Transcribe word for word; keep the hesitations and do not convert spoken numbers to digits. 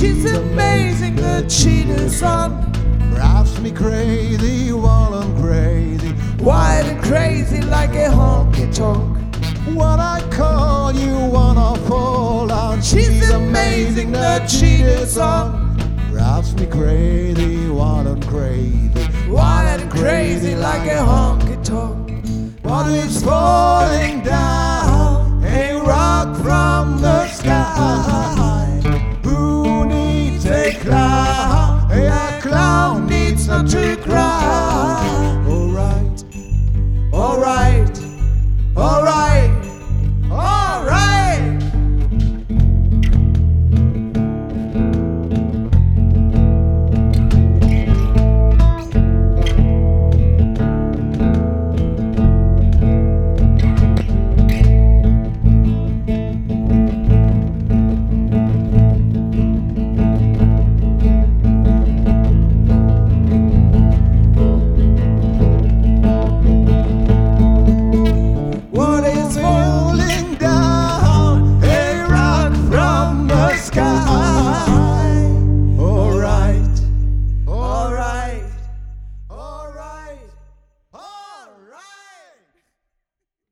She's amazing, the cheetah song drives me crazy, wild and crazy, wild and crazy like a honky tonk. What I call you wanna fall on. She's amazing, the cheetah song drives me crazy, wild and crazy, wild and crazy like a honky tonk. What is falling down, a rock from the sky.